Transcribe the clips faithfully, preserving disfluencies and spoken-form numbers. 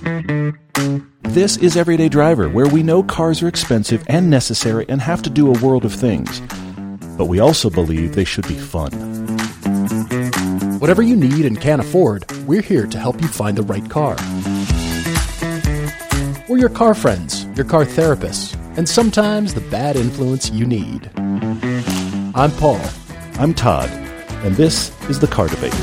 This is Everyday Driver, where we know cars are expensive and necessary and have to do a world of things. But we also believe they should be fun. Whatever you need and can't afford, we're here to help you find the right car. We're your car friends, your car therapists, and sometimes the bad influence you need. I'm Paul. I'm Todd, and this is The Car Debate.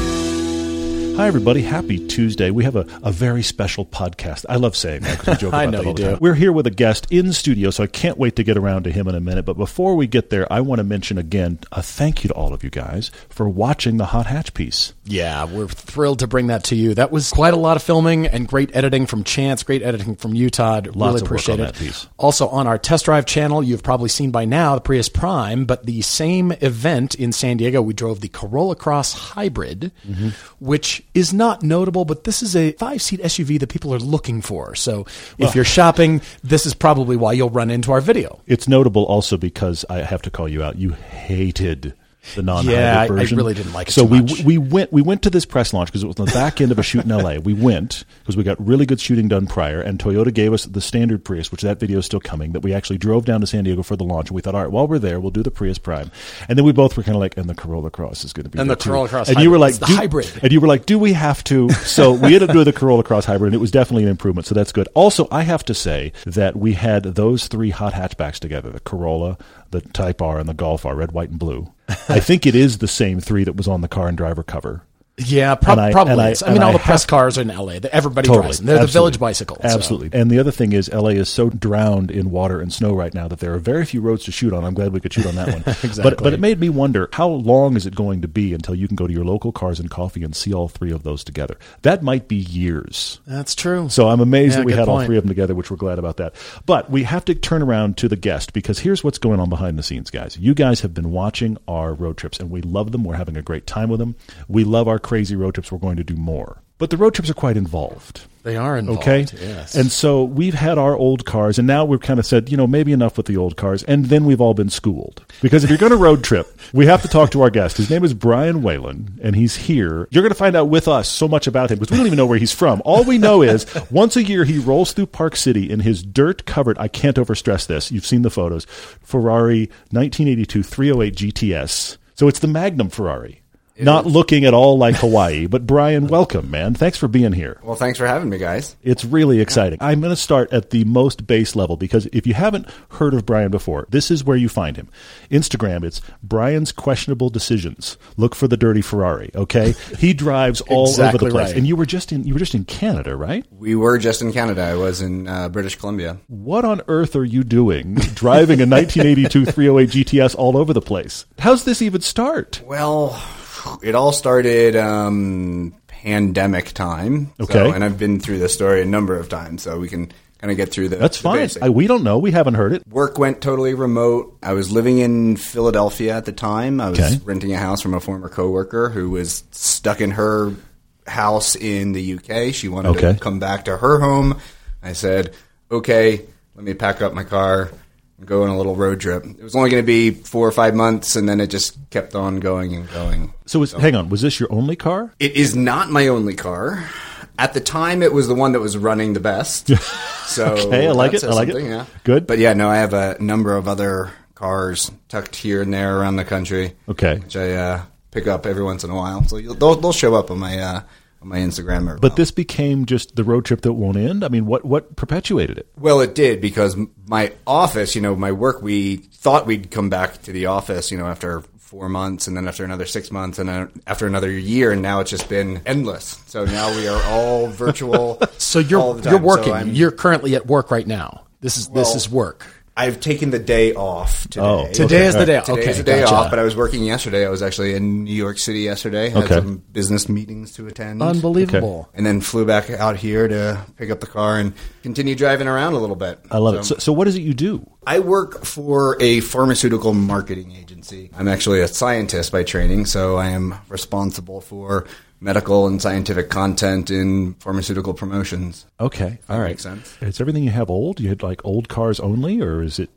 Hi, everybody. Happy Tuesday. We have a, a very special podcast. I love saying that because we joke about I know that all you the do. time. We're here with a guest in studio, so I can't wait to get around to him in a minute. But before we get there, I want to mention again a thank you to all of you guys for watching the Hot Hatch piece. Yeah, we're thrilled to bring that to you. That was quite a lot of filming and great editing from Chance, great editing from you, Todd. Lots really of work appreciate on it. that piece. Also on our test drive channel, you've probably seen by now the Prius Prime, but the same event in San Diego, we drove the Corolla Cross Hybrid, mm-hmm. which is not notable, but this is a five-seat S U V that people are looking for. So Well, if you're shopping, this is probably why you'll run into our video. It's notable also because I have to call you out. You hated the non-hybrid Yeah, I- I version. really didn't like it So too we much. we went we went to this press launch because it was on the back end of a shoot in L A. We went because we got really good shooting done prior, and Toyota gave us the standard Prius, which that video is still coming. That we actually drove down to San Diego for the launch, and we thought, all right, while we're there, we'll do the Prius Prime. And then we both were kind of like, and the Corolla Cross is going to be And there the too. Corolla Cross and Hybrid. you were like, It's the do, hybrid. and you were like, do we have to? So we ended up doing the Corolla Cross Hybrid, and it was definitely an improvement. So that's good. Also, I have to say that we had those three hot hatchbacks together: the Corolla, the Type R, and the Golf R, red, white, and blue. I think it is the same three that was on the Car and Driver cover. Yeah, prob- And I- probably. and I- is. I mean, and all I the press have- cars are in L A. Everybody Totally. drives them. They're the Absolutely. village bicycle. so. Absolutely. And the other thing is L A is so drowned in water and snow right now that there are very few roads to shoot on. I'm glad we could shoot on that one. Exactly. But but it made me wonder, how long is it going to be until you can go to your local Cars and Coffee and see all three of those together? That might be years. That's true. So I'm amazed Yeah, that we good had all point. three of them together, which we're glad about that. But we have to turn around to the guest because here's what's going on behind the scenes, guys. You guys have been watching our road trips, and we love them. We're having a great time with them. We love our crazy road trips. We're going to do more. But the road trips are quite involved. They are involved. Okay. Yes. And so we've had our old cars, and now we've kind of said, you know, maybe enough with the old cars. And then we've all been schooled. Because if you're going to road trip, we have to talk to our guest. His name is Brian Whalen, and he's here. You're going to find out with us so much about him because we don't even know where he's from. All we know is once a year he rolls through Park City in his dirt-covered, I can't overstress this, you've seen the photos, Ferrari nineteen eighty-two three oh eight G T S. So it's the Magnum Ferrari. It Not is. looking at all like Hawaii. But Brian, welcome, man. Thanks for being here. Well, thanks for having me, guys. It's really exciting. I'm going to start at the most base level because if you haven't heard of Brian before, this is where you find him. Instagram, it's Brian's Questionable Decisions. Look for the dirty Ferrari, okay? He drives all Exactly over the place. right. And you were just in you were just in Canada, right? We were just in Canada. I was in uh, British Columbia. What on earth are you doing driving a nineteen eighty-two three oh eight G T S all over the place? How's this even start? Well, it all started um, pandemic time. Okay. So, and I've been through this story a number of times, so we can kind of get through the That's the fine. basics. I, we don't know. We haven't heard it. Work went totally remote. I was living in Philadelphia at the time. I was Okay. renting a house from a former coworker who was stuck in her house in the U K. She wanted Okay. to come back to her home. I said, okay, let me pack up my car and go on a little road trip. It was only going to be four or five months, and then it just kept on going and going. So, was, hang on. Was this your only car? It is not my only car. At the time, it was the one that was running the best. So Okay, I like that it. says I like it. something, Yeah. Good. But yeah, no, I have a number of other cars tucked here and there around the country. Okay. Which I uh, pick up every once in a while. So you'll, they'll, they'll show up on my uh, on my Instagram. Or But this became just the road trip that won't end? I mean, what, what perpetuated it? Well, it did because m- my office, you know, my work, we thought we'd come back to the office, you know, after four months and then after another six months and then after another year. And now it's just been endless. So now we are all virtual. So all you're the time. you're So working. I'm- you're currently at work right now. This is this Well, is work. I've taken the day off today. Oh, Today okay, is the all day. right. Today Okay, is the day gotcha. off, but I was working yesterday. I was actually in New York City yesterday. Had Okay. some business meetings to attend. Unbelievable. And then flew back out here to pick up the car and continue driving around a little bit. I love it. So, so what is it you do? I work for a pharmaceutical marketing agency. I'm actually a scientist by training, so I am responsible for medical and scientific content in pharmaceutical promotions. Okay. All right. Makes sense. Is everything you have old? You had like old cars only, or is it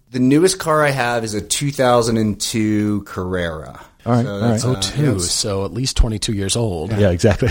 The newest car I have is a two thousand two Carrera. All right, So all that's, right. Oh, uh, two, yes. so at least twenty-two years old. Yeah, exactly.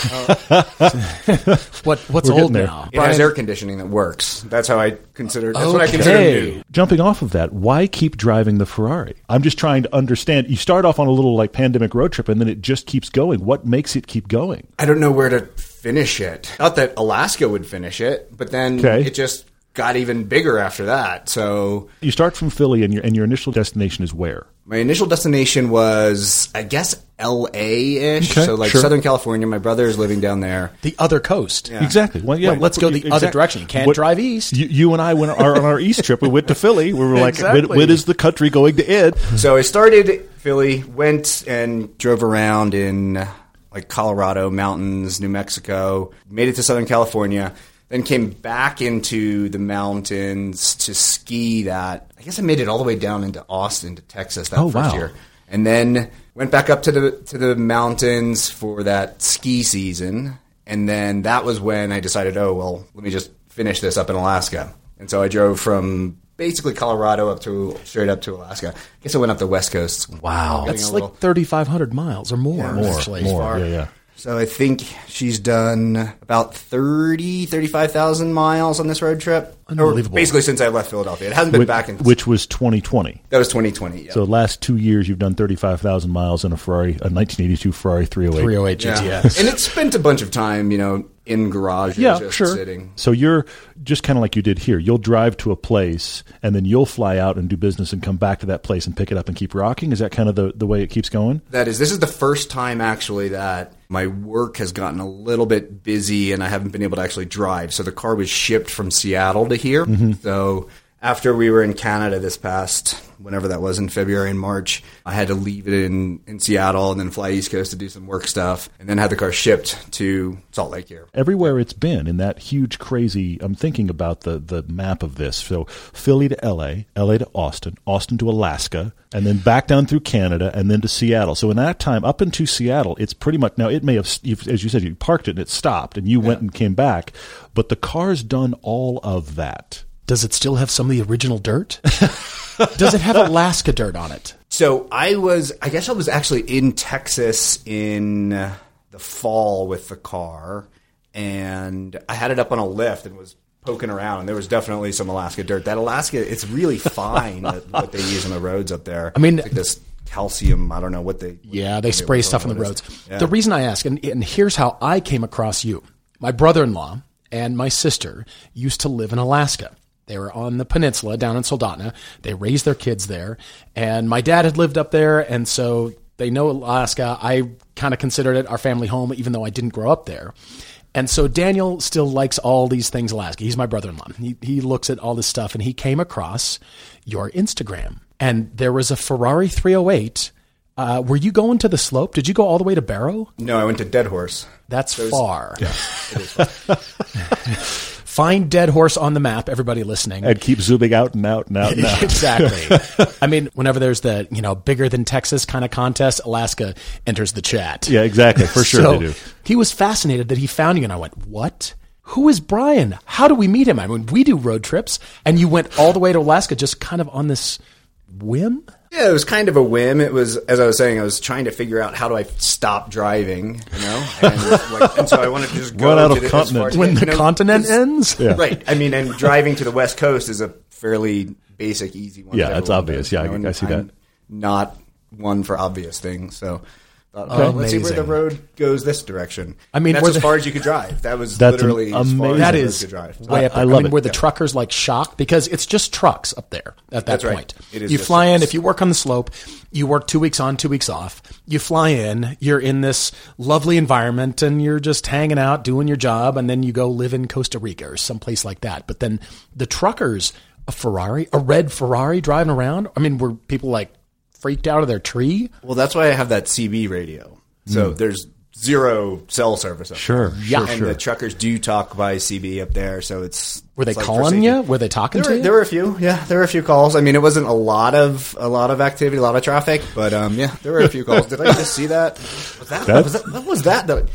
What What's We're getting old there. now? It has air conditioning that works. That's how I consider. That's what I Okay. consider new. Jumping off of that, why keep driving the Ferrari? I'm just trying to understand. You start off on a little like pandemic road trip, and then it just keeps going. What makes it keep going? I don't know where to finish it. Not that Alaska would finish it, but then Okay. it just got even bigger after that. So You start from Philly, and your and your initial destination is where? my initial destination was, I guess, L A-ish. Okay, so like sure. Southern California. My brother is living down there. The other coast. Yeah. Exactly. Well, yeah. Well, let's go the other direction. You can't drive east. You, you and I went our, on our east trip. We went to Philly. We were like, Exactly. when, when is the country going to end? So I started Philly, went and drove around in like Colorado, mountains, New Mexico, made it to Southern California, then came back into the mountains to ski that. I guess I made it all the way down into Austin to Texas that Oh, first wow. year. And then went back up to the to the mountains for that ski season. And then that was when I decided, oh, well, let me just finish this up in Alaska. And so I drove from basically Colorado up to straight up to Alaska. I guess I went up the West Coast. Wow. Getting That's a like little- thirty-five hundred miles or more. More, actually. More. Yeah, yeah. So I think she's done about thirty, thirty-five thousand miles on this road trip. Unbelievable. Or basically since I left Philadelphia. It hasn't been Which, back in... which was twenty twenty. that was twenty twenty, yeah. So last two years, you've done thirty-five thousand miles in a Ferrari, a nineteen eighty-two Ferrari three oh eight. three oh eight G T yeah. S. And it spent a bunch of time, you know, in garages Yeah, just sure. sitting. So you're just kind of like you did here. You'll drive to a place, and then you'll fly out and do business and come back to that place and pick it up and keep rocking? Is that kind of the, the way it keeps going? That is, this is the first time actually that my work has gotten a little bit busy and I haven't been able to actually drive. So the car was shipped from Seattle to here. Mm-hmm. So after we were in Canada this past, whenever that was in February and March, I had to leave it in, in Seattle and then fly East Coast to do some work stuff and then had the car shipped to Salt Lake here. Everywhere it's been in that huge, crazy. I'm thinking about the the map of this. So Philly to L A, L A to Austin, Austin to Alaska, and then back down through Canada, and then to Seattle. So in that time, up into Seattle, it's pretty much now. It may have, you've, as you said, you parked it and it stopped, and you went and came back, but the car's done all of that. Does it still have some of the original dirt? Does it have Alaska dirt on it? So I was, I guess I was actually in Texas in uh, the fall with the car, and I had it up on a lift and was poking around, and there was definitely some Alaska dirt. That Alaska, it's really fine that, what they use on the roads up there. I mean- It's like this calcium, I don't know what they... Yeah, they what spray what stuff on the it is. roads. Yeah. The reason I ask, and, and here's how I came across you. My brother-in-law and my sister used to live in Alaska. They were on the peninsula down in Soldotna. They raised their kids there. And my dad had lived up there, and so they know Alaska. I kind of considered it our family home, even though I didn't grow up there. And so Daniel still likes all these things Alaska. He's my brother-in-law. He, he looks at all this stuff, and he came across your Instagram. And there was a Ferrari three oh eight. Uh, were you going to the slope? Did you go all the way to Barrow? No, I went to Dead Horse. That's far. Yeah, it is far. Find Dead Horse on the map, everybody listening. And keep zooming out and out and out and out. Exactly. I mean, whenever there's the, you know, bigger than Texas kind of contest, Alaska enters the chat. Yeah, exactly. For sure So they do. he was fascinated that he found you, and I went, what? Who is Brian? How do we meet him? I mean, we do road trips, and you went all the way to Alaska just kind of on this whim? Yeah, it was kind of a whim. It was, as I was saying, I was trying to figure out how do I stop driving, you know? And, like, and so I wanted to just go Run out to of the, continent. as far- When the you know, continent it's- ends? Yeah. Right. I mean, and driving to the West Coast is a fairly basic, easy one. Yeah, that it's everyone obvious. does, Yeah, you I- know, I and see I'm that. Not one for obvious things, so... Thought, Okay. oh, let's see where the Amazing. road goes this direction. I mean, And where that's as the- far as you could drive. That was That's literally as far amazing. as That you is could drive. way up I there. love mean, it. were the Yeah. truckers like shocked? Because it's just trucks up there at that That's right. point. It is you just fly in, trucks. if you work on the slope, you work two weeks on, two weeks off. You fly in, you're in this lovely environment, and you're just hanging out, doing your job, and then you go live in Costa Rica or someplace like that. But then the truckers, a Ferrari, a red Ferrari driving around, I mean, were people like freaked out of their tree? Well, that's why I have that C B radio. So there's zero cell service up Sure, there. sure, And sure. the truckers do talk by C B up there, so it's... Were they it's like for calling safety. you? Were they talking There to were, you? there were a few, yeah. There were a few calls. I mean, it wasn't a lot of a lot of activity, a lot of traffic, but um, yeah, there were a few calls. Did I just see that? Was that, That's- was that what was that? That-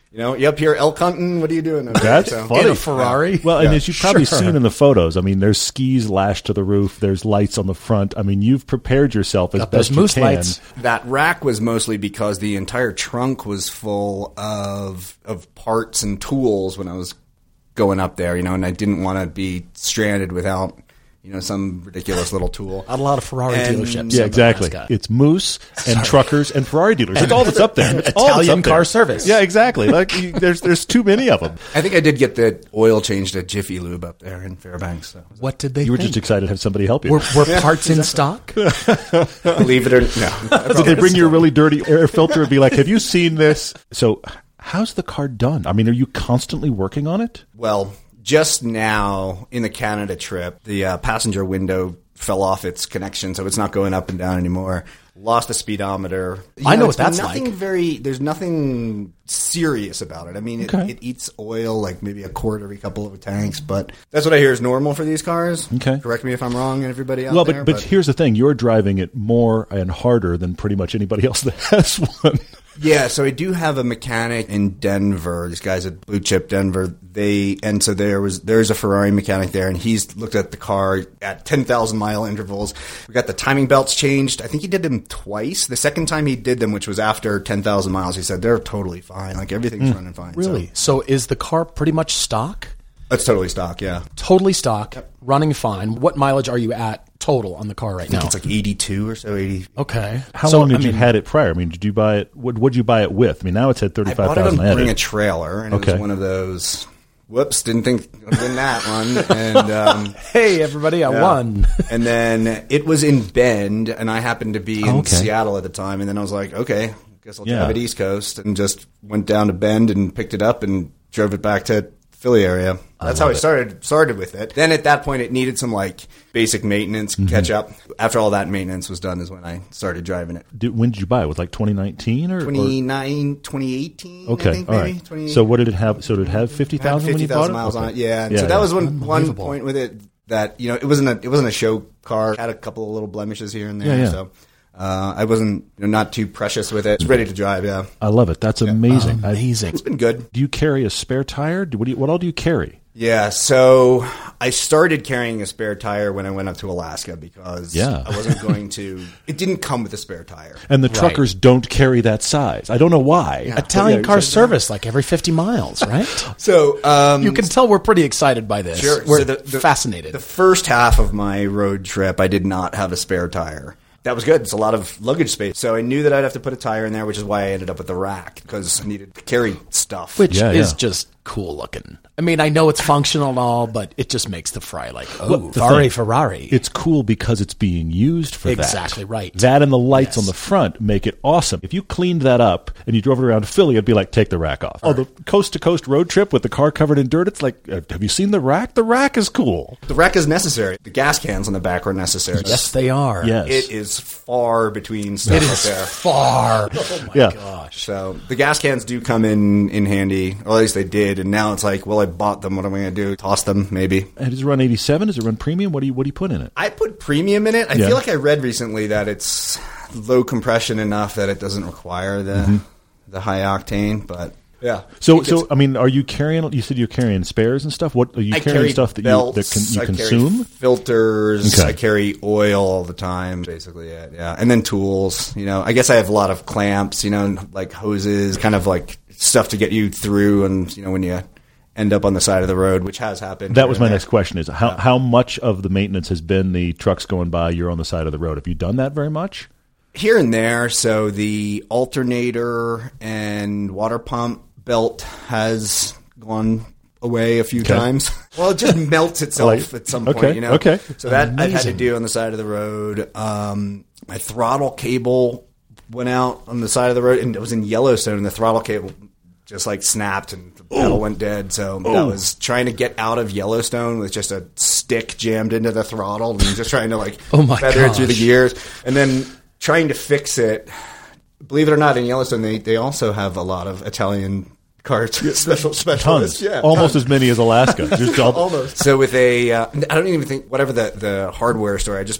You know, you up here elk hunting? What are you doing? Over That's there? So, funny. In a Ferrari? Well, and Yeah. as you've probably Sure. seen in the photos, I mean, there's skis lashed to the roof. There's lights on the front. I mean, you've prepared yourself as Got best those you moose can. lights. That rack was mostly because the entire trunk was full of of parts and tools when I was going up there, you know, and I didn't want to be stranded without, you know, some ridiculous little tool. Not a lot of Ferrari And- dealerships. Yeah, in exactly. Nebraska. It's moose and truckers and Ferrari dealers. It's all that's up there. It's all that's Italian up there. car service. Yeah, exactly. Like you, there's there's too many of them. I think I did get the oil changed at Jiffy Lube up there in Fairbanks. So. What did they You were think? just excited to have somebody help you. Were, were parts in stock? Believe it or no. Did they bring you a really dirty air filter and be like, "Have you seen this?" So, how's the car done? I mean, are you constantly working on it? Well, just now in the Canada trip, the uh, passenger window fell off its connection, so it's not going up and down anymore. Lost a speedometer. You I know what it's that's nothing like. Very, there's nothing serious about it. I mean, it, Okay. it eats oil, like maybe a quart every couple of tanks, but that's what I hear is normal for these cars. Okay. Correct me if I'm wrong, and everybody out Well, there. but, but here's the thing: you're driving it more and harder than pretty much anybody else that has one. Yeah, so I do have a mechanic in Denver. These guys at Blue Chip Denver. They and so there was there's a Ferrari mechanic there, and he's looked at the car at ten thousand mile intervals. We got the timing belts changed. I think he did them twice. The second time he did them, which was after ten thousand miles, he said they're totally fine. Like everything's running fine. Really? So is the car pretty much stock? So it's totally stock. Yeah, Totally stock, running fine. What mileage are you at total on the car right now? it's like eighty-two or so. eighty. Okay. How So, long had I you mean, had it prior? I mean, did you buy it? What would you buy it with? I mean, now it's at I thirty-five bought it thousand on Bring a added. Trailer, and Okay. it was one of those. Whoops! Didn't think I'd win that one. And um, Hey, everybody, I Yeah. won. And then it was in Bend, and I happened to be in Okay. Seattle at the time. And then I was like, okay, guess I'll Yeah. drive it East Coast, and just went down to Bend and picked it up and drove it back to Philly area. That's how I started started with it. Then at that point, it needed some like basic maintenance, Mm-hmm. catch up. After all that maintenance was done, is when I started driving it. Did, when did you buy it? Was it like twenty nineteen or? or twenty-nine, twenty eighteen, okay, I think, all maybe. right. twenty So what did it have? So did it have fifty had thousand when you fifty bought thousand it? miles Okay. on it. Yeah. And Yeah, so that yeah. was one one Unbelievable. point with it that you know it wasn't a it wasn't a show car. It had a couple of little blemishes here and there. Yeah, yeah. So uh, I wasn't you know, not too precious with it. It's ready to drive. Yeah, I love it. That's amazing. I- Amazing. it's been good. do you carry a spare tire? Do, what, do you, what all do you carry? Yeah. So I started carrying a spare tire when I went up to Alaska because Yeah. I wasn't going to. It didn't come with a spare tire. And the truckers don't carry that size. I don't know why. Italian Yeah, car exactly. service, like every fifty miles, right? So um, You can tell we're pretty excited by this. Sure. We're So the- the- fascinated. The first half of my road trip, I did not have a spare tire. That was good. It's a lot of luggage space. So I knew that I'd have to put a tire in there, which is why I ended up with the rack, because I needed to carry stuff. Which Yeah, is yeah. just cool looking. I mean, I know it's functional and all, but it just makes the fry like, oh, Well, the Ferrari, thing- Ferrari. It's cool because it's being used for that. Exactly right. That and the lights Yes. on the front make it awesome. If you cleaned that up and you drove it around Philly, it'd be like, take the rack off. Oh, the coast-to-coast road trip with the car covered in dirt, it's like, uh, have you seen the rack? The rack is cool. The rack is necessary. The gas cans on the back are necessary. Yes, they are. Yes. It is far between stuff It up is there. far. Oh, my Yeah. gosh. So the gas cans do come in, in handy, or at least they did. And now it's like, well, I bought them. What am I going to do? Toss them, maybe. And does it run eighty-seven? Does it run premium? What do you what do you put in it? I put premium in it. I Yeah. feel like I read recently that it's low compression enough that it doesn't require the Mm-hmm. the high octane. But yeah, So, It so gets- I mean, are you carrying? You said you're carrying spares and stuff. What are you I carrying? carry Stuff that belts, you that can, you I consume? carry filters. Okay. I carry oil all the time. Basically, it. Yeah, and then tools. You know, I guess I have a lot of clamps. You know, like hoses, kind of like stuff to get you through. And you know, when you end up on the side of the road, which has happened. That here was and my there. next question: is how how much of the maintenance has been the trucks going by? You're on the side of the road. Have you done that very much? Here and there. So the alternator and water pump belt has gone away a few Okay. times. Well, it just melts itself Like- at some point, okay, you know. okay. So that I've had to Amazing. do on the side of the road. Um, my throttle cable went out on the side of the road, and it was in Yellowstone, and the throttle cable just like snapped and the pedal went dead. So that was trying to get out of Yellowstone with just a stick jammed into the throttle and just trying to like Oh my feather it through the gosh. gears, and then trying to fix it. Believe it or not, in Yellowstone, they, they also have a lot of Italian car special specialists. Tons, Yeah, almost tons. as many as Alaska. Just all- Almost. So with a, uh, I don't even think whatever the the hardware store. I just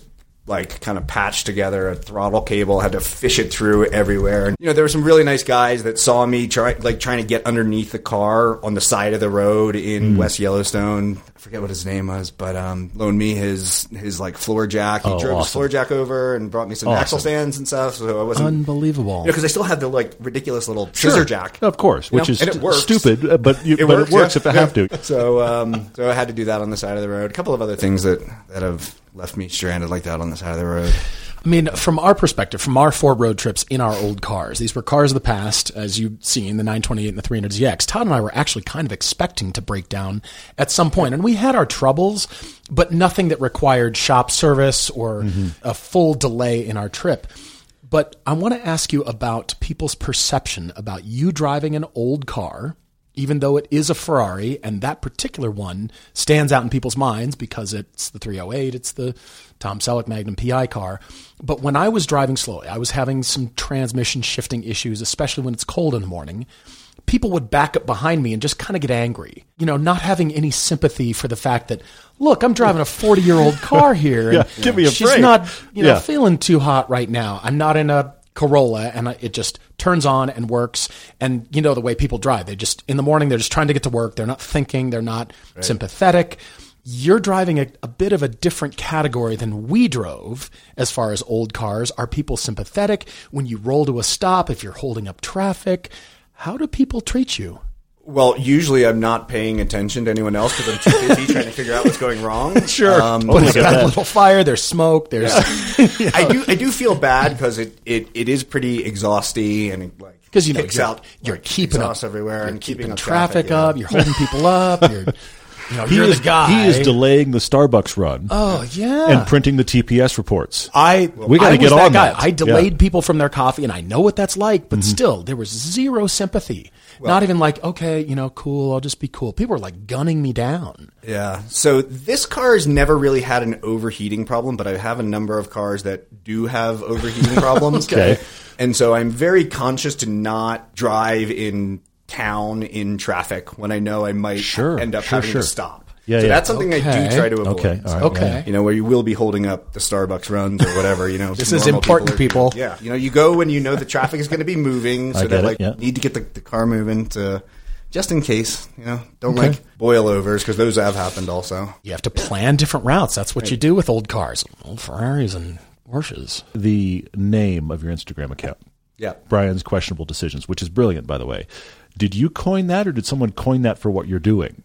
like kind of patched together a throttle cable, had to fish it through everywhere. And, you know, there were some really nice guys that saw me try, like trying to get underneath the car on the side of the road in mm. West Yellowstone. I forget what his name was, but um, loaned me his his like floor jack. He oh, drove awesome. his floor jack over and brought me some awesome. axle stands and stuff. So I wasn't unbelievable. Because you know, I still had the like ridiculous little scissor sure. jack, of course, which know? is and it works. stupid, but you, it but works, it works yeah. if I yeah. have to. So um, so I had to do that on the side of the road. A couple of other things that that have left me stranded like that on the side of the road. I mean, from our perspective, from our four road trips in our old cars, these were cars of the past, as you've seen, the nine twenty-eight and the three hundred Z X. Todd and I were actually kind of expecting to break down at some point, and we had our troubles, but nothing that required shop service or mm-hmm. a full delay in our trip. But I want to ask you about people's perception about you driving an old car, even though it is a Ferrari, and that particular one stands out in people's minds because it's the three oh eight, it's the Tom Selleck Magnum P I car. But when I was driving slowly, I was having some transmission shifting issues, especially when it's cold in the morning. People would back up behind me and just kind of get angry, you know, not having any sympathy for the fact that, look, I'm driving a forty-year-old car here. yeah, and give me a she's break. not, you know, yeah. feeling too hot right now. I'm not in a Corolla, and it just turns on and works. And you know the way people drive. They just, in the morning, they're just trying to get to work. They're not thinking. They're not right. sympathetic. You're driving a, a bit of a different category than we drove as far as old cars. Are people sympathetic when you roll to a stop, if you're holding up traffic? How do people treat you? Well, usually I'm not paying attention to anyone else because I'm too busy trying to figure out what's going wrong. Sure. Um, but it's got a little fire, there's smoke, there's... Yeah. I do I do feel bad because it, it, it is pretty exhausting and it like because you know, kicks you're, out you're like, keeping up everywhere you're and keeping, keeping up traffic, traffic up, yeah. you're holding people up, you're... You know, he you're is, the guy. He is delaying the Starbucks run. Oh, yeah. And printing the T P S reports. I we got to get that on guy. that. I delayed yeah. people from their coffee, and I know what that's like, but mm-hmm. still, there was zero sympathy. Well, not even like, okay, you know, cool, I'll just be cool. People were like gunning me down. Yeah. So this car has never really had an overheating problem, but I have a number of cars that do have overheating problems. Okay. And so I'm very conscious to not drive in town in traffic when I know I might sure, end up sure, having sure. to stop. Yeah, so yeah. that's something okay. I do try to avoid. Okay, all right, okay. Yeah. You know, where you will be holding up the Starbucks runs or whatever. You know, this some is normal important, people. people. Are, yeah, you know, you go when you know the traffic is going to be moving, so I that get it, like yeah. need to get the, the car moving to just in case. You know, don't Okay. like boil overs because those have happened also. You have to plan different routes. That's what right. you do with old cars, old Ferraris and Porsches. The name of your Instagram account, yeah, Brian's Questionable Decisions, which is brilliant, by the way. Did you coin that, or did someone coin that for what you're doing?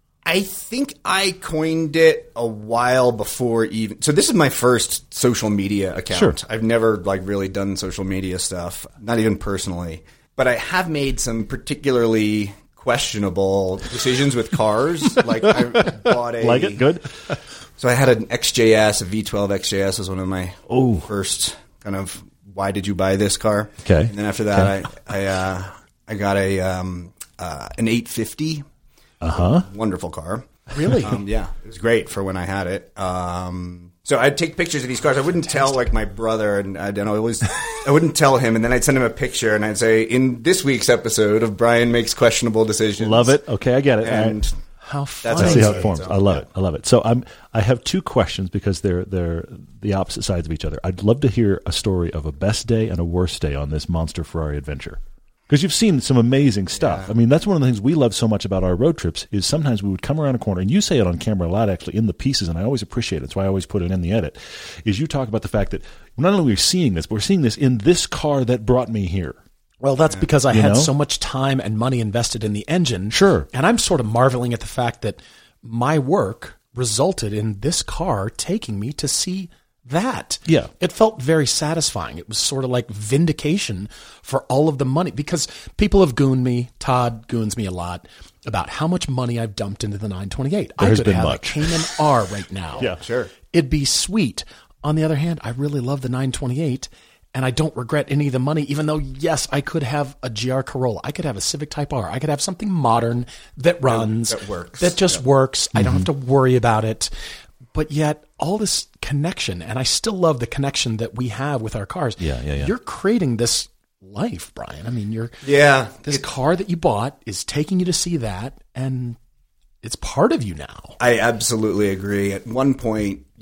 I think I coined it a while before even. So this is my first social media account. Sure. I've never like really done social media stuff, not even personally. But I have made some particularly questionable decisions with cars. Like I bought a like it good. So I had an X J S, a V twelve X J S was one of my Ooh. first kind of why did you buy this car? Okay. And then after that, okay. I I uh, I got a um, uh, an eight fifty. Uh huh. Wonderful car. Really? Um, yeah, it was great for when I had it. Um, so I'd take pictures of these cars. I wouldn't Fantastic. tell like my brother, and I don't always. I wouldn't tell him, and then I'd send him a picture, and I'd say, "In this week's episode of Brian Makes Questionable Decisions." Love it. Okay, I get it. And right. how funny. Let's see how it forms. So, I love yeah. it. I love it. So I'm. I have two questions because they're they're the opposite sides of each other. I'd love to hear a story of a best day and a worst day on this monster Ferrari adventure. Because you've seen some amazing stuff. Yeah. I mean, that's one of the things we love so much about our road trips is sometimes we would come around a corner, and you say it on camera a lot actually in the pieces, and I always appreciate it. That's why I always put it in the edit, is you talk about the fact that not only are we seeing this, but we're seeing this in this car that brought me here. Well, that's yeah. because I you had know? so much time and money invested in the engine. Sure. And I'm sort of marveling at the fact that my work resulted in this car taking me to see that. Yeah. It felt very satisfying. It was sort of like vindication for all of the money because people have gooned me. Todd goons me a lot about how much money I've dumped into the nine twenty-eight. There I has could been have much. a Cayman R right now. Yeah, sure. It'd be sweet. On the other hand, I really love the nine twenty-eight and I don't regret any of the money, even though, yes, I could have a G R Corolla. I could have a Civic Type R. I could have something modern that runs. That works. That just yep. works. Mm-hmm. I don't have to worry about it. But yet all this connection, and I still love the connection that we have with our cars. Yeah, yeah, yeah. You're creating this life, Brian. I mean, you're yeah. this it, car that you bought is taking you to see that, and it's part of you now. I absolutely agree. At one point,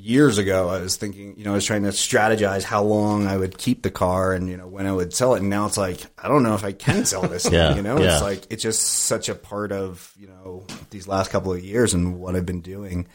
years ago, I was thinking, you know, I was trying to strategize how long I would keep the car and, you know, when I would sell it. And now it's like, I don't know if I can sell this. Yeah, you know, yeah. it's like, it's just such a part of, you know, these last couple of years and what I've been doing.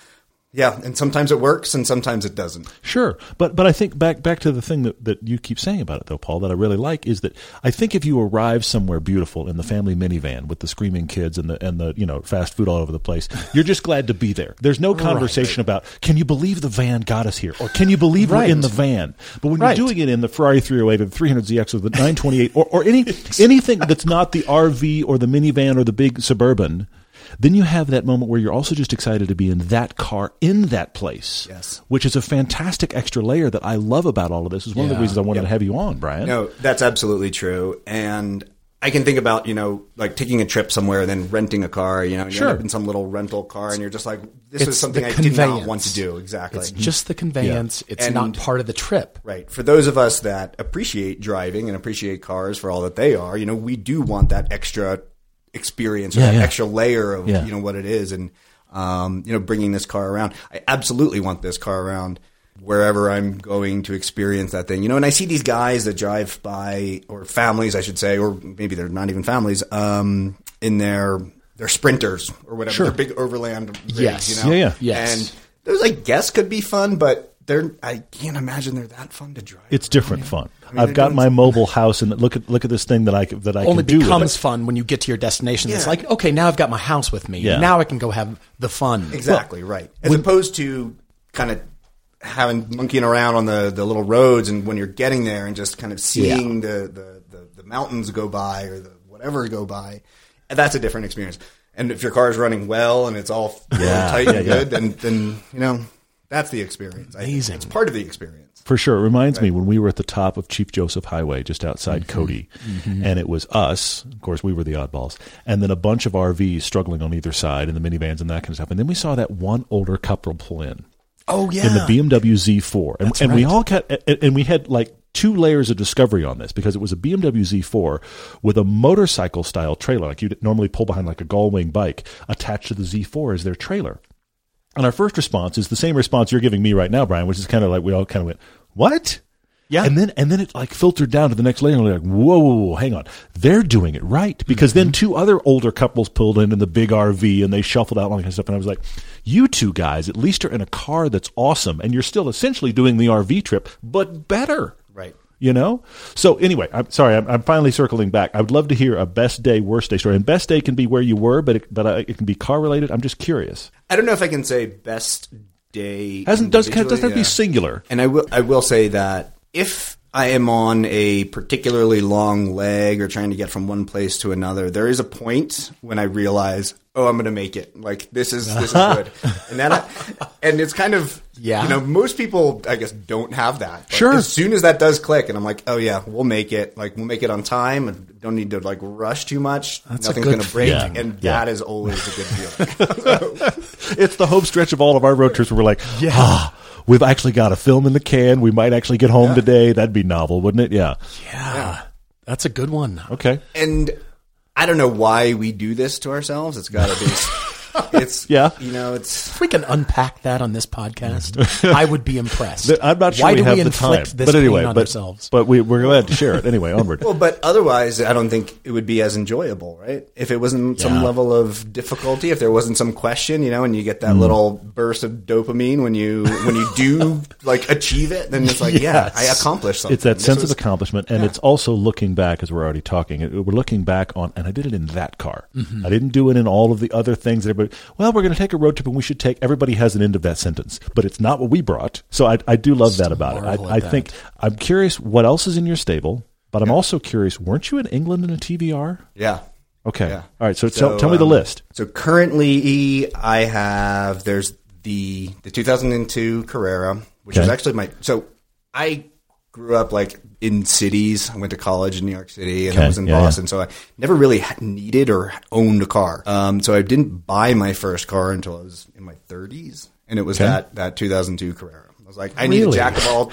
Yeah, and sometimes it works and sometimes it doesn't. Sure. But but I think back back to the thing that, that you keep saying about it, though, Paul, that I really like is that I think if you arrive somewhere beautiful in the family minivan with the screaming kids and the and the you know fast food all over the place, you're just glad to be there. There's no conversation right. about, can you believe the van got us here? Or can you believe right. we're in the van? But when right. you're doing it in the Ferrari three oh eight or the three hundred Z X or the nine twenty-eight or, or any anything that's not the R V or the minivan or the big Suburban, then you have that moment where you're also just excited to be in that car in that place, yes. which is a fantastic extra layer that I love about all of this. Is one yeah. of the reasons I wanted yep. to have you on, Brian. No, that's absolutely true. And I can think about, you know, like taking a trip somewhere and then renting a car, you know, you sure. end up in some little rental car and you're just like, this it's is something I conveyance. did not want to do. Exactly. It's just the conveyance. Yeah. It's and, not part of the trip. Right. For those of us that appreciate driving and appreciate cars for all that they are, you know, we do want that extra experience or yeah, that yeah. extra layer of yeah. you know what it is, and um, you know bringing this car around. I absolutely want this car around wherever I'm going to experience that thing. You know, and I see these guys that drive by, or families, I should say, or maybe they're not even families, um, in their their Sprinters or whatever, sure. their big overland rigs, yes. you know, yeah, yeah, yes. and those I guess could be fun, but they're I can't imagine they're that fun to drive. It's different fun. I mean, I've got my mobile house, and look at look at this thing that I that I only can do. becomes fun when you get to your destination. Yeah. It's like, okay, now I've got my house with me. Yeah. Now I can go have the fun. Exactly well, right. As when, opposed to kind of having monkeying around on the, the little roads, and when you're getting there and just kind of seeing yeah. the, the, the, the mountains go by or the whatever go by, and that's a different experience. And if your car is running well and it's all yeah. tight yeah, and yeah. good, then then you know that's the experience. Amazing. It's part of the experience. For sure. It reminds right. me when we were at the top of Chief Joseph Highway just outside mm-hmm. Cody, mm-hmm. and it was us. Of course, we were the oddballs. And then a bunch of R Vs struggling on either side and the minivans and that kind of stuff. And then we saw that one older couple pull in. Oh, yeah. In the B M W Z four. And, and right. we all kept, and we had like two layers of discovery on this because it was a B M W Z four with a motorcycle style trailer. Like you'd normally pull behind like a Gullwing bike attached to the Z four as their trailer. And our first response is the same response you're giving me right now, Brian, which is kind of like we all kind of went, what? Yeah. And then and then it like filtered down to the next layer and we're like, whoa, whoa, whoa, hang on. They're doing it right. Because mm-hmm. then two other older couples pulled in in the big R V and they shuffled out and all that kind of stuff. And I was like, you two guys at least are in a car that's awesome and you're still essentially doing the R V trip, but better. Right. You know? So anyway, I'm sorry, I'm, I'm finally circling back. I would love to hear a best day, worst day story. And best day can be where you were, but it, but uh, it can be car related. I'm just curious. I don't know if I can say best day. Hasn't does doesn't have to yeah. be singular. And I will I will say that if I am on a particularly long leg or trying to get from one place to another, there is a point when I realize, oh, I'm going to make it. Like this is this is good, and then I, and it's kind of yeah. You know, most people I guess don't have that. But sure. As soon as that does click, and I'm like, oh yeah, we'll make it. Like we'll make it on time, and don't need to like rush too much. That's Nothing's going to break, yeah. and yeah. that is always a good feeling. It's the home stretch of all of our road trips where we're like, yeah. ah. We've actually got a film in the can. We might actually get home yeah. today. That'd be novel, wouldn't it? Yeah. yeah. Yeah. That's a good one. Okay. And I don't know why we do this to ourselves. It's got to be. It's yeah. You know, it's. If we can unpack that on this podcast, I would be impressed. I'm not sure Why we do have we the inflict time. this But anyway, pain on but, ourselves? but we, we're glad to share it. Anyway, onward. Well, but otherwise, I don't think it would be as enjoyable, right? If it wasn't some Yeah. level of difficulty, if there wasn't some question, you know, and you get that mm. little burst of dopamine when you when you do like achieve it, then it's like, yes. yeah, I accomplished something. It's that This sense was, of accomplishment, and yeah. it's also looking back, as we're already talking. It, we're looking back on, and I did it in that car. Mm-hmm. I didn't do it in all of the other things that everybody. Well, we're going to take a road trip, and we should take. Everybody has an end of that sentence, but it's not what we brought. So I, I do love Just that about it. marvel I, I at think that. I'm curious what else is in your stable, but I'm also curious. Weren't you in England in a T V R? Yeah. Okay. Yeah. All right. So, So, tell, tell me the um, list. So currently, I have there's the the two thousand two Carrera, which Okay. is actually my. So I grew up like in cities. I went to college in New York City, and Okay. I was in Yeah, Boston. So I never really ha- needed or owned a car. Um, so I didn't buy my first car until I was in my thirties, and it was Okay. that that two thousand two Carrera. I was like, I need a Really? jack of all.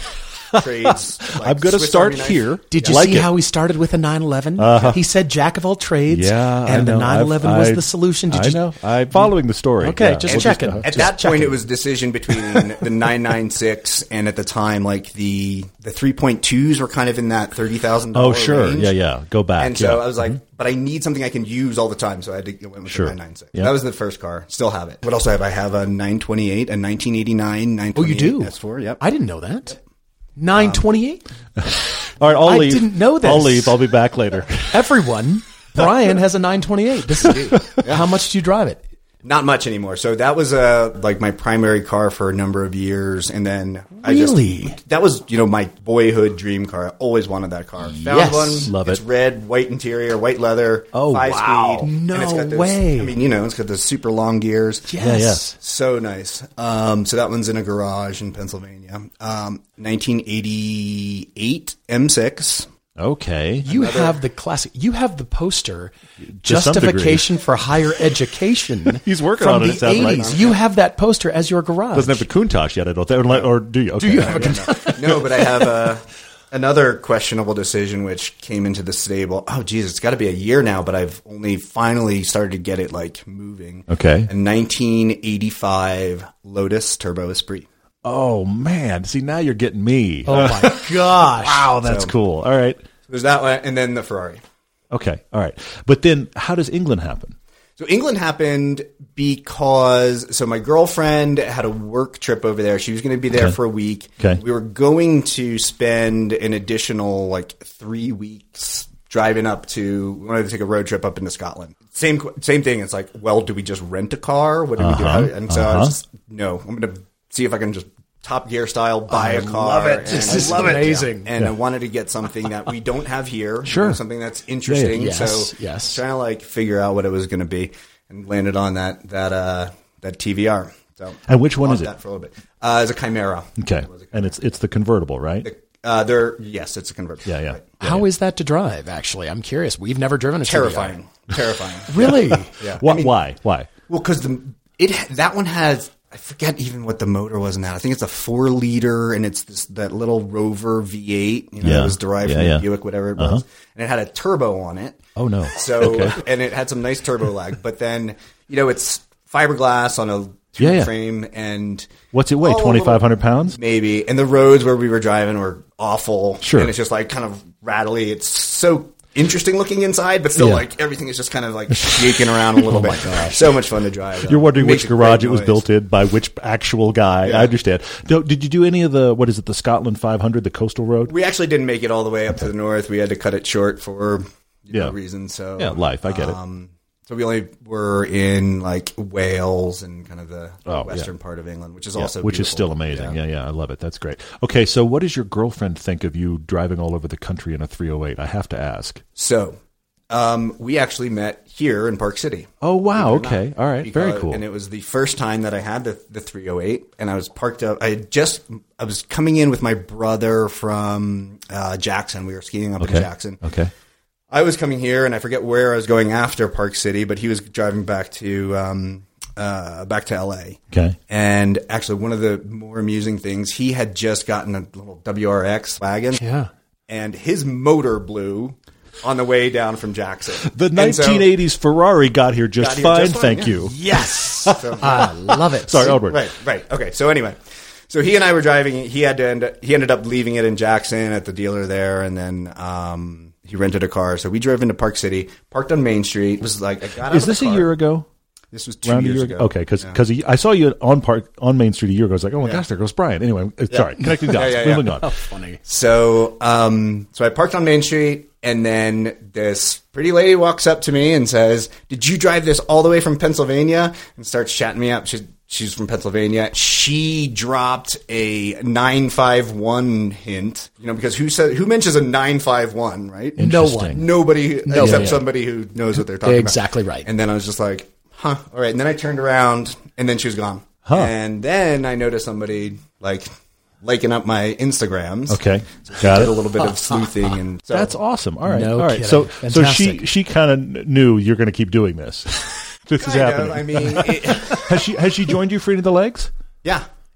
trades. Like I'm going to Swiss start Army knife. here. Did you Like see it. how he started with a nine eleven? Uh-huh. He said jack of all trades. Yeah, I and the know. nine eleven was I've- the solution. Did I you know. I'm following the story. Okay, Yeah. just We'll checking. uh, At Just that point, checking. it was a decision between the nine ninety-six and at the time, like the the three point twos were kind of in that thirty thousand Oh, dollars sure. range. Yeah, yeah. Go back. And so yeah. I was like, but I need something I can use all the time. So I had to go with Sure. the nine ninety-six. Yeah. That was the first car. Still have it. What else do I have? I have a nine twenty-eight, a nineteen eighty-nine, nine Oh, you twenty-eight do? S four. Yep. I didn't know that. nine twenty-eight? All right, I'll I leave. didn't know this. I'll leave. I'll be back later. Everyone, Brian has a nine twenty-eight. This is, How much do you drive it? Not much anymore. So that was uh, like my primary car for a number of years, and then I Really? just that was you know my boyhood dream car. I always wanted that car. Found Yes. one. Love it's it. red, white interior, white leather. Oh, five wow. speed. No and it's got those, way. I mean, you know, it's got those super long gears. Yes. yes. So nice. Um, so that one's in a garage in Pennsylvania. Um, nineteen eighty-eight M six. Okay. You have the classic. You have the poster To some justification for higher education. He's working from on it, the it sounds like. eighties. You have that poster as your garage. Doesn't have the Countach yet, I don't think. Or, or do you? Okay. Do you have a No, but I have a, another questionable decision which came into the stable. Oh, geez, it's got to be a year now, but I've only finally started to get it like moving. Okay. A nineteen eighty-five Lotus Turbo Esprit. Oh, man. See, now you're getting me. Oh my gosh! Wow, that's So- cool. All right. There's that one, and then the Ferrari. Okay. All right. But then how does England happen? So England happened because so my girlfriend had a work trip over there. She was going to be there Okay. for a week. Okay. We were going to spend an additional like three weeks driving up to. We wanted to take a road trip up into Scotland. Same same thing. It's like, well, do we just rent a car? What do we do? Uh-huh. And so I Uh-huh. was just no. I'm going to see if I can just Top Gear style buy a car. love it. and- This is I love it. amazing. And I wanted to get something that we don't have here. Sure. You know, something that's interesting. Yes, so yes. trying to like figure out what it was going to be, and landed on that that uh, that T V R. So And which one bought is it? That for a little bit. Uh, it's a Chimera. Okay. It was a And it's it's the convertible, right? Uh, they're yes, it's a convertible. Yeah, yeah. Right. How is that to drive? Actually, I'm curious. We've never driven a T V R. Terrifying. Terrifying. Really? Yeah. Why? I mean, why? Why? Well, because the it that one has I forget even what the motor was in that. I think it's a four liter, and it's this that little Rover V eight. You know, Yeah. it was derived Yeah, from yeah. the Buick, whatever it was, Uh-huh. and it had a turbo on it. Oh, no. So Okay. and it had some nice turbo lag, but then you know it's fiberglass on a tube Yeah, yeah. frame, and What's it weigh? all a little- twenty-five hundred pounds? maybe. And the roads where we were driving were awful. Sure. And it's just like kind of rattly. It's so interesting looking inside, but still Yeah. like everything is just kind of like shaking around a little Oh bit. my gosh. So much fun to drive. though. You're wondering Makes which a garage great it was noise. built in by which actual guy. Yeah. I understand. No, did you do any of the, what is it, the Scotland five hundred, the coastal road? We actually didn't make it all the way up to the north. We had to cut it short for you know, Yeah. reasons. So Yeah, life. I get it. Um, so we only were in like Wales and kind of the Oh, western yeah. part of England, which is Yeah, also which is beautiful. still amazing. Yeah. yeah, I love it. That's great. Okay, so what does your girlfriend think of you driving all over the country in a three oh eight? I have to ask. So um, we actually met here in Park City. Oh, wow. Believe it or Okay. not. All right. Very Because- cool. And it was the first time that I had the the three oh eight, and I was parked up. I had just I was coming in with my brother from uh, Jackson. We were skiing up Okay. in Jackson. Okay. I was coming here, and I forget where I was going after Park City, but he was driving back to um, uh, back to L A. Okay. And actually, one of the more amusing things, he had just gotten a little W R X wagon, Yeah. and his motor blew on the way down from Jackson. The And so- nineteen eighties Ferrari got here just Got here fine, just fine, thank yeah. you. Yes. So- I love it. Sorry, Albert. Right, right. Okay. So anyway, so he and I were driving. He had to end. He ended up leaving it in Jackson at the dealer there, and then um, he rented a car. So we drove into Park City, parked on Main Street. It was like I got. Out Is of the this a car. year ago? This was two Around years a year ago. ago? Okay, because Yeah. I saw you on Park on Main Street a year ago. I was like, oh my Yeah. gosh, there goes Brian. Anyway, uh, sorry, connecting dots. Yeah, yeah, yeah. Moving on. Funny. So, um, so I parked on Main Street, and then this pretty lady walks up to me and says, "Did you drive this all the way from Pennsylvania?" And starts chatting me up. She's she's from Pennsylvania. She dropped a nine five one hint, you know, because who said who mentions a nine five one, right? No Interesting. one. Nobody except Yeah, yeah. somebody who knows what they're talking about. Exactly right. And then I was just like, huh, all right. And then I turned around, and then she was gone. Huh. And then I noticed somebody like liking up my Instagrams. Okay, So she got did it. a little bit of sleuthing, and so That's awesome. All right, No all right. kidding. So, so she Fantastic. she kind of knew you're going to keep doing this. This is kind happening. of, I mean, it, has she has she joined you for any of the legs? yeah.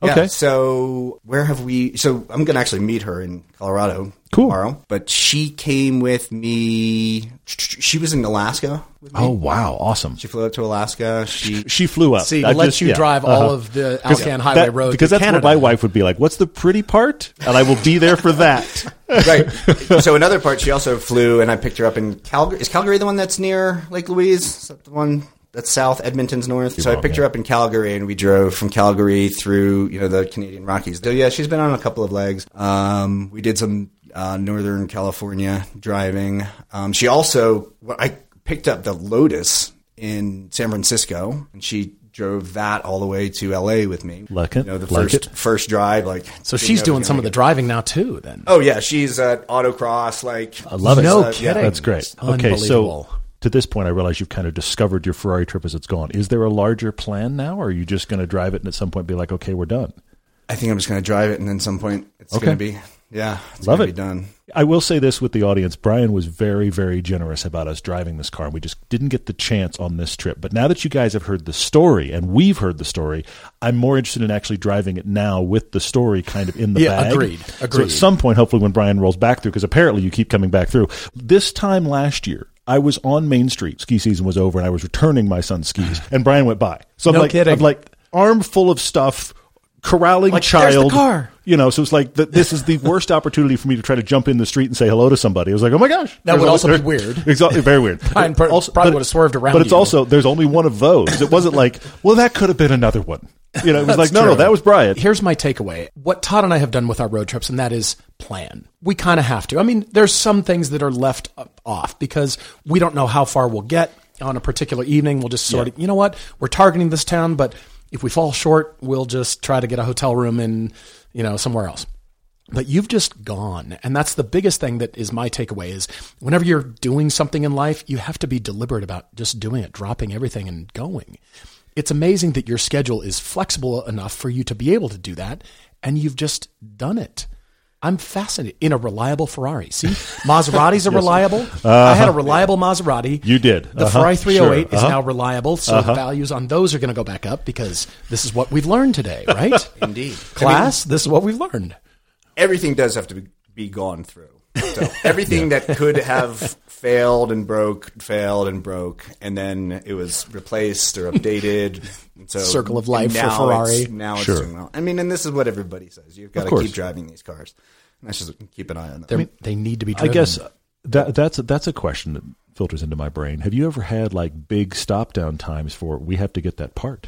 Yeah, Okay. so where have we? So I'm going to actually meet her in Colorado Cool. tomorrow. But she came with me. She was in Alaska with me. Oh, wow. Awesome. She flew up to Alaska. She She flew up. See, I it lets just- you yeah. drive Uh-huh. all of the Alcan Highway That- Road because to that's Canada. what my wife would be like. What's the pretty part? And I will be there for that. right. So another part, she also flew, and I picked her up in Calgary. Is Calgary the one that's near Lake Louise? Is that the one that's south? Edmonton's north. So I wrong, picked yeah. her up in Calgary, and we drove from Calgary through, you know, the Canadian Rockies. So yeah, she's been on a couple of legs. Um, we did some uh, Northern California driving. Um, she also, well, I picked up the Lotus in San Francisco, and she drove that all the way to L A with me. Like it. You know, the Like first it. first drive, like So didn't she's know if doing was some gonna of the get- driving now too. Then Oh yeah, she's at autocross. Like I love it. No uh, kidding. That's great. Okay, so Unbelievable. to this point, I realize you've kind of discovered your Ferrari trip as it's gone. Is there a larger plan now, or are you just going to drive it and at some point be like, okay, we're done? I think I'm just going to drive it, and then some point it's Okay. going to be yeah, it's Love going to it. be done. I will say this with the audience. Brian was very, very generous about us driving this car. We just didn't get the chance on this trip. But now that you guys have heard the story and we've heard the story, I'm more interested in actually driving it now with the story kind of in the Yeah, bag. agreed. So Agreed. at some point, hopefully when Brian rolls back through, because apparently you keep coming back through. This time last year, I was on Main Street. Ski season was over, and I was returning my son's skis. And Brian went by. So I'm No like, kidding. I'm like arm full of stuff, corralling Like, there's child. the car. You know, so it's like th- this is the worst opportunity for me to try to jump in the street and say hello to somebody. I was like, oh my gosh, That would There's also only- be weird. Exactly, very weird. Brian pr- probably but- would have swerved around But it's you. also there's only one of those. It wasn't like, well, that could have been another one. You know, it was like, no, no, true. that was Brian. Here's my takeaway. What Todd and I have done with our road trips, and that is plan. We kind of have to. I mean, there's some things that are left off because we don't know how far we'll get on a particular evening. We'll just sort of, you know what, we're targeting this town, but if we fall short, we'll just try to get a hotel room in, you know, somewhere else. But you've just gone. And that's the biggest thing that is my takeaway is whenever you're doing something in life, you have to be deliberate about just doing it, dropping everything and going. It's amazing that your schedule is flexible enough for you to be able to do that. And you've just done it. I'm fascinated in a reliable Ferrari. See, Maseratis are reliable. Uh-huh. I had a reliable Maserati. You did. The Uh-huh. Ferrari three oh eight Sure. is Uh-huh. now reliable. So the values on those are going to go back up because this is what we've learned today, right? Indeed, Class, this is what we've learned. everything does have to be, be gone through. So everything that could have failed and broke, failed and broke, and then it was replaced or updated. And so Circle of life now for Ferrari. It's, now Sure. it's doing well. I mean, and this is what everybody says. You've got Of to course. keep driving these cars. And that's just keep an eye on them. They're, they need to be I driven. guess that that's a, that's a question that filters into my brain. Have you ever had like big stop down times for we have to get that part?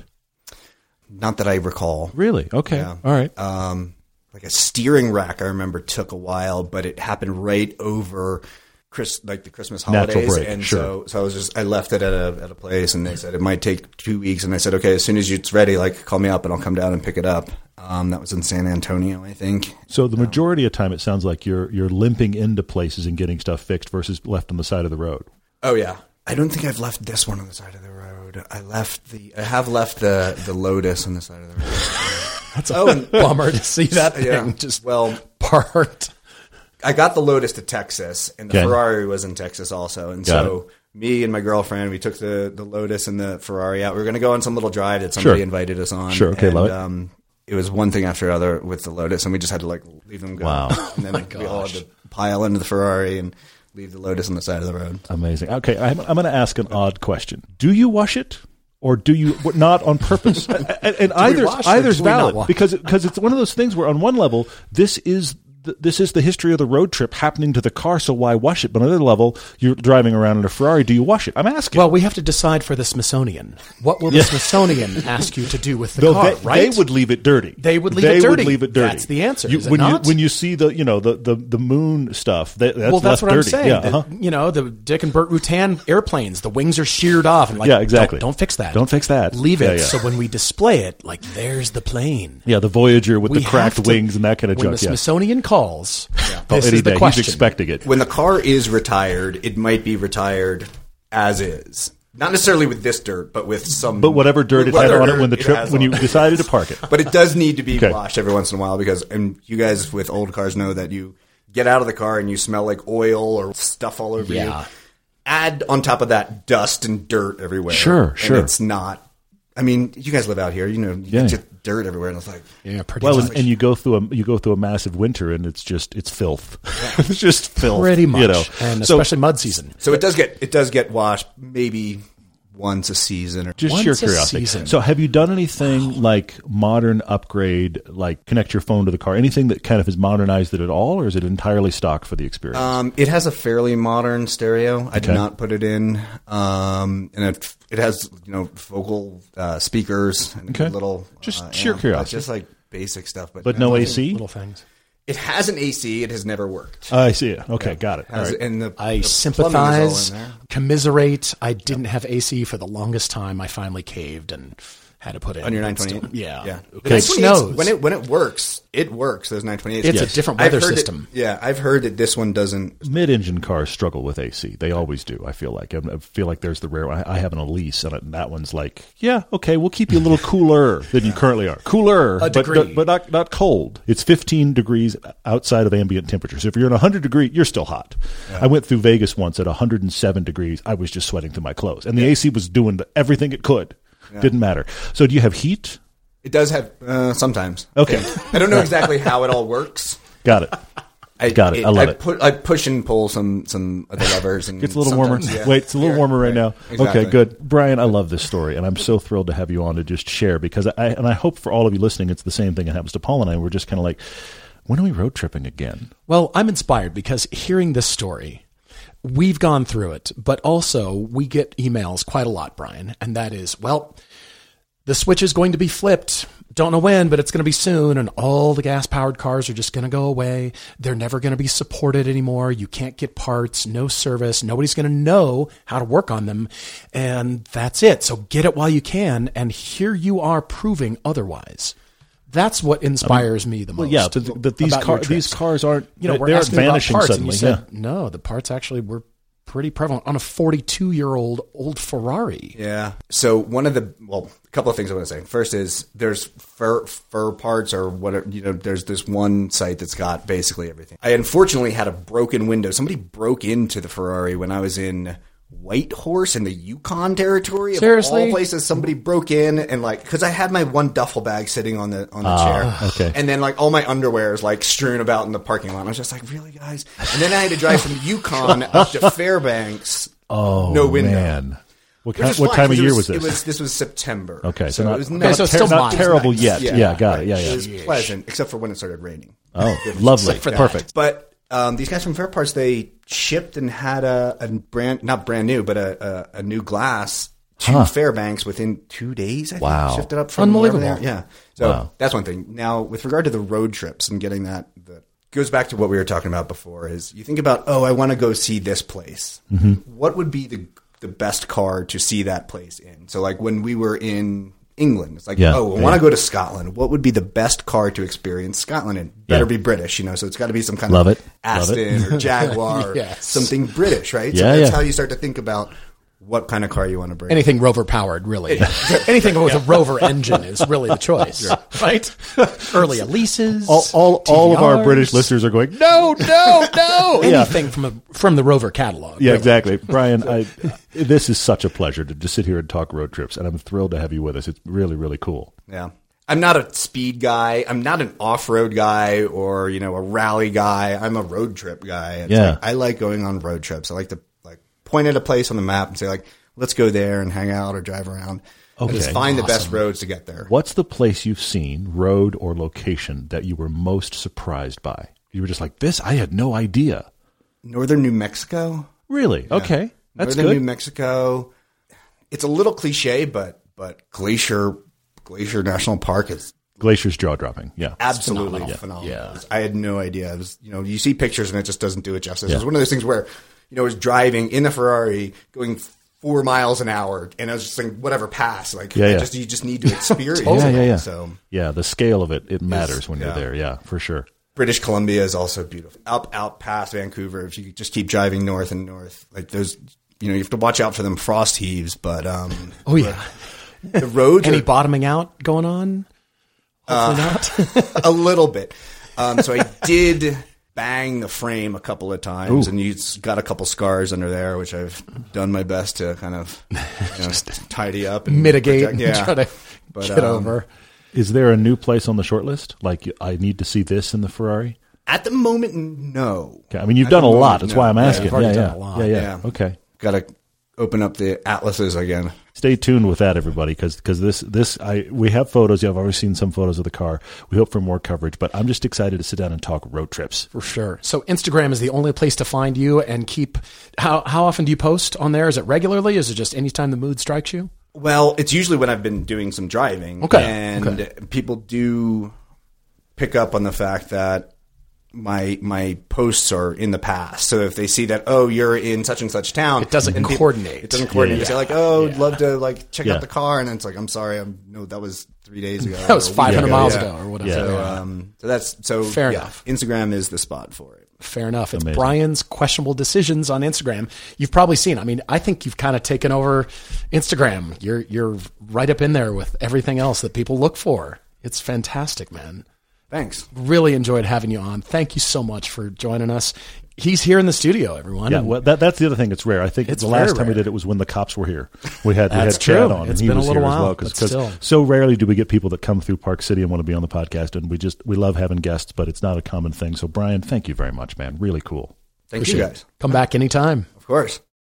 Not that I recall. Really? Okay. Yeah. All right. Um, like a steering rack, I remember took a while, but it happened right over Chris, like the Christmas Natural holidays, break, and sure. so so I was just I left it at a at a place, and they said it might take two weeks, and I said okay, as soon as it's ready, like call me up, and I'll come down and pick it up. Um, that was in San Antonio, I think. So the majority of time, it sounds like you're you're limping into places and getting stuff fixed versus left on the side of the road. Oh yeah, I don't think I've left this one on the side of the road. I left the I have left the the Lotus on the side of the road. That's a oh, bummer to see that thing Yeah. just Well, parked. I got the Lotus to Texas, and the Okay. Ferrari was in Texas also. And Got so me and my girlfriend, we took the, the Lotus and the Ferrari out. We were going to go on some little drive that somebody Sure. invited us on. Sure, okay, and, love it. Um, it was one thing after another with the Lotus, and we just had to like leave them go. Wow. And then we all had to pile into the Ferrari and leave the Lotus on the side of the road. Amazing. Okay, I'm, I'm going to ask an odd question. Do you wash it? Or do you what, not on purpose? and and either's, wash or either's do we not valid wash? because because it's one of those things where on one level this is the, this is the history of the road trip happening to the car, so why wash it? But on another level, you're driving around in a Ferrari. Do you wash it? I'm asking. Well, we have to decide for the Smithsonian. What will the Smithsonian ask you to do with the No, car, they, right? they would leave it dirty. They would leave They it dirty. Would leave it dirty. That's the answer, You, is it when not? you when you see the you know the the, the moon stuff, that, that's well, that's left what dirty. I'm saying. Yeah, The- uh-huh. You know, the Dick and Bert Rutan airplanes, the wings are sheared off. And like, Yeah, exactly. Don't, don't fix that. Don't fix that. Leave Yeah, it. yeah. So when we display it, like, there's the plane. yeah, the Voyager with We the cracked have to- wings and that kind of when junk. the Yeah. Smithsonian calls, Oh, this any is the day. question. He's expecting it. When the car is retired, it might be retired as is. Not necessarily with this dirt, but with some. But whatever dirt it had whatever on it when the dirt trip has when on you it. decided to park it. But it does need to be Okay. washed every once in a while because, and you guys with old cars know that you get out of the car and you smell like oil or stuff all over Yeah. you. Add on top of that dust and dirt everywhere. Sure, and sure. it's not I mean, you guys live out here, you know, you Yeah. get just dirt everywhere, and it's like, Yeah, pretty Well, much. and, and you go through a you go through a massive winter, and it's just it's filth. It's just filth. Pretty much. You know, And so especially mud season. so it does get it does get washed maybe once a season. Or, just Once sheer a curiosity. season. So, have you done anything like modern upgrade, like connect your phone to the car? Anything that kind of has modernized it at all, or is it entirely stock for the experience? Um, it has a fairly modern stereo. I did Okay. not put it in, um, and it it has you know vocal uh, speakers and Okay. a little Just uh, sheer amp, curiosity. just like basic stuff. But but you know, no A nothing- C. Little things. It has an A C. It has never worked. I see it. Okay, got it. All Has- right. And the, I the sympathize, plumbing is all in there. commiserate. I didn't have A C for the longest time. I finally caved and had to put it On your in. nine twenty-eight? Yeah. Yeah. It The nine twenty-eights, snows. When it, when it works, it works, those nine twenty-eights. It's Yes. a different I've weather heard system. That, yeah, I've heard that this one doesn't. Mid-engine cars struggle with A C. They always do. I feel like I I feel like there's the rare one. I I have an Elise, and it- and that one's like, yeah, okay, we'll keep you a little cooler than you currently are. Cooler, but, degree. but but not not cold. It's fifteen degrees outside of ambient temperature. So if you're in one hundred degree, you're still hot. I went through Vegas once at one hundred seven degrees. I was just sweating through my clothes, and the A C was doing everything it could. Didn't matter. So do you have heat? It does have uh, sometimes. Okay. I don't know exactly how it all works. Got it. I Got it. I love I it. Put, I push and pull some some of the levers, and It's a little warmer. sometimes, yeah. Wait, it's a little Here, warmer right, now. exactly. Okay, good. Brian, I love this story, and I'm so thrilled to have you on to just share because I and I hope for all of you listening, it's the same thing that happens to Paul and I. We're just kind of like, when are we road tripping again? Well, I'm inspired because hearing this story, we've gone through it, but also we get emails quite a lot, Brian, and that is, well, the switch is going to be flipped. Don't know when, but it's going to be soon, and all the gas-powered cars are just going to go away. They're never going to be supported anymore. You can't get parts, no service. Nobody's going to know how to work on them, and that's it. So get it while you can, and here you are proving otherwise. That's what inspires me the most. Well, yeah, but, but these about car, your these trips. cars aren't. You know, they we're aren't asking about vanishing parts, suddenly. and you said, yeah. no, the parts actually were pretty prevalent on a forty-two-year-old old Ferrari. Yeah. So one of the well, a couple of things I want to say. First is there's fur fur parts or whatever. You know, there's this one site that's got basically everything. I unfortunately had a broken window. Somebody broke into the Ferrari when I was in Whitehorse in the Yukon territory. Of Seriously? all places, somebody broke in and like because I had my one duffel bag sitting on the on the Ah, chair. okay. And then like all my underwear is like strewn about in the parking lot. And I was just like, really, guys? And then I had to drive from Yukon up to Fairbanks. Oh, no window. man. What, Which kind, is what fine, time of 'cause year it was, It this? was this was September. Okay, so it not, was not, Okay, so nice. it's still not mild. terrible Nice. yet. Yeah, got it. Yeah, yeah. It was pleasant, except for when it started raining. Oh, lovely. Except for that. Perfect. But um, these guys from Fair Parts, they shipped and had a, a brand, not brand new, but a, a, a new glass to Huh. Fairbanks within two days. I think. Wow. Shipped it up from Unbelievable. wherever they are. Yeah. So Wow. that's one thing. Now, with regard to the road trips and getting that, the, goes back to what we were talking about before. Is you think about, oh, I want to go see this place. Mm-hmm. What would be the the best car to see that place in? So, like when we were in England, it's like, Yeah. oh, I Yeah. want to go to Scotland. What would be the best car to experience Scotland in? Better Yeah. be British, you know. So it's got to be some kind Love of it. Love it. Aston or Jaguar, Yes. or something British, right? Yeah, so that's yeah. how you start to think about what kind of car you want to bring. Anything rover powered, really. Anything with a rover engine is really the choice, right? Early Elises, All, all, all of our T D Rs, British listeners are going, no, no, no. yeah. anything from a, from the rover catalog. Yeah, really. exactly. Brian, I, this is such a pleasure to just sit here and talk road trips, and I'm thrilled to have you with us. It's really, really cool. Yeah. I'm not a speed guy. I'm not an off-road guy or, you know, a rally guy. I'm a road trip guy. It's Yeah. like, I like going on road trips. I like to like point at a place on the map and say like, let's go there and hang out or drive around. And Okay. just find the best Awesome. roads to get there. What's the place you've seen, road or location, that you were most surprised by? You were just like, this, I had no idea. Northern New Mexico. Really? Okay. That's Northern good. New Mexico. It's a little cliche, but but Glacier Glacier National Park is Glacier's jaw-dropping. Yeah. absolutely phenomenal. phenomenal. Yeah. I had no idea. It was, you know, you see pictures and it just doesn't do it justice. Yeah. It was one of those things where, you know, I was driving in the Ferrari going four miles an hour and I was just like, whatever, pass. Like, Yeah, I yeah. just you just need to experience Yeah, it. yeah, yeah. So Yeah, the scale of it, it matters when you're yeah. there. Yeah, for sure. British Columbia is also beautiful. Up, out past Vancouver, if you just keep driving north and north, like those, you know, you have to watch out for them frost heaves, but um, Oh, yeah. the roads Any are bottoming out going on? Hopefully not. a little bit. Um, so I did bang the frame a couple of times, Ooh. and you've got a couple scars under there, which I've done my best to kind of you know, tidy up and mitigate protect. and yeah. try to but, get um, over. Is there a new place on the short list? Like, I need to see this in the Ferrari? At the moment, no. Okay. I mean, you've At done a moment, lot. That's no. why I'm Yeah, asking. you've already yeah, done yeah. a lot. yeah, yeah, Yeah. Okay. Got to open up the atlases again. Stay tuned with that, everybody, because this this I we have photos. Yeah, I've already seen some photos of the car. We hope for more coverage, but I'm just excited to sit down and talk road trips for sure. So Instagram is the only place to find you and keep. How how often do you post on there? Is it regularly? Is it just anytime the mood strikes you? Well, it's usually when I've been doing some driving, okay, and okay. people do pick up on the fact that my my posts are in the past. So if they see that, oh, you're in such and such town, it doesn't people, coordinate. It doesn't coordinate. Yeah, They yeah. say like, oh, Yeah. I'd love to like check Yeah. out the car, and then it's like, I'm sorry, I'm no, that was three days ago. That was or a week five hundred ago. miles Yeah. ago or whatever. Yeah. So, um, so that's so Fair yeah, enough. Instagram is the spot for it. Fair enough. It's Amazing. Brian's Questionable Decisions on Instagram. You've probably seen. I mean, I think you've kind of taken over Instagram. You're you're right up in there with everything else that people look for. It's fantastic, man. Thanks. Really enjoyed having you on. Thank you so much for joining us. He's here in the studio, everyone. Yeah, well, that, that's the other thing. It's rare. I think It's the last very time we rare. did it was when the cops were here. We had we That's had Chad true. on, It's and he been a was little here as while, well. but Because still. so rarely do we get people that come through Park City and want to be on the podcast, and we just we love having guests, but it's not a common thing. So Brian, thank you very much, man. Really cool. Thank Appreciate you it. guys. Come back anytime. Of course.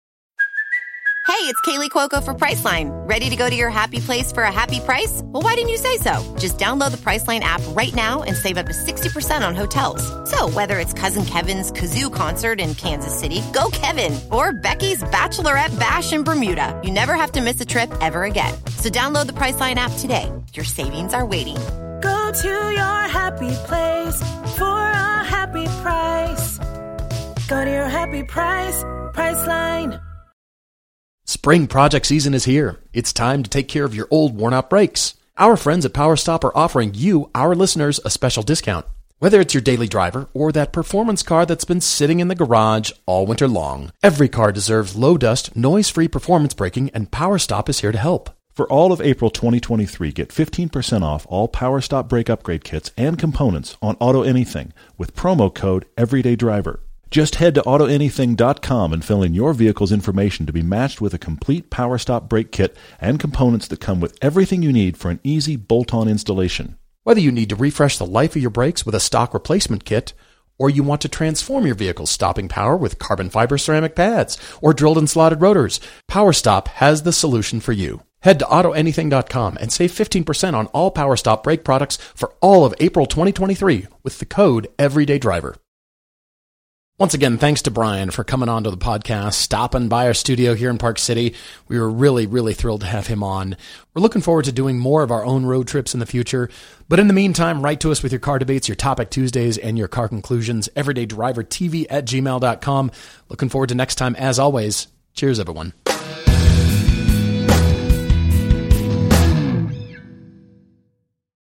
Hey, it's Kaylee Cuoco for Priceline. Ready to go to your happy place for a happy price? Well, why didn't you say so? Just download the Priceline app right now and save up to sixty percent on hotels. So whether it's Cousin Kevin's Kazoo Concert in Kansas City, go Kevin, or Becky's Bachelorette Bash in Bermuda, you never have to miss a trip ever again. So download the Priceline app today. Your savings are waiting. Go to your happy place for a happy price. Go to your happy price, Priceline. Spring project season is here. It's time to take care of your old worn-out brakes. Our friends at PowerStop are offering you, our listeners, a special discount. Whether it's your daily driver or that performance car that's been sitting in the garage all winter long, every car deserves low-dust, noise-free performance braking, and PowerStop is here to help. For all of April twenty twenty-three, get fifteen percent off all PowerStop brake upgrade kits and components on Auto Anything with promo code EverydayDriver. Just head to auto anything dot com and fill in your vehicle's information to be matched with a complete PowerStop brake kit and components that come with everything you need for an easy bolt-on installation. Whether you need to refresh the life of your brakes with a stock replacement kit, or you want to transform your vehicle's stopping power with carbon fiber ceramic pads or drilled and slotted rotors, PowerStop has the solution for you. Head to auto anything dot com and save fifteen percent on all PowerStop brake products for all of April twenty twenty-three with the code EverydayDriver. Once again, thanks to Brian for coming on to the podcast, stopping by our studio here in Park City. We were really, really thrilled to have him on. We're looking forward to doing more of our own road trips in the future. But in the meantime, write to us with your car debates, your topic Tuesdays, and your car conclusions. everydaydrivertv at gmail dot com. Looking forward to next time. As always, cheers, everyone.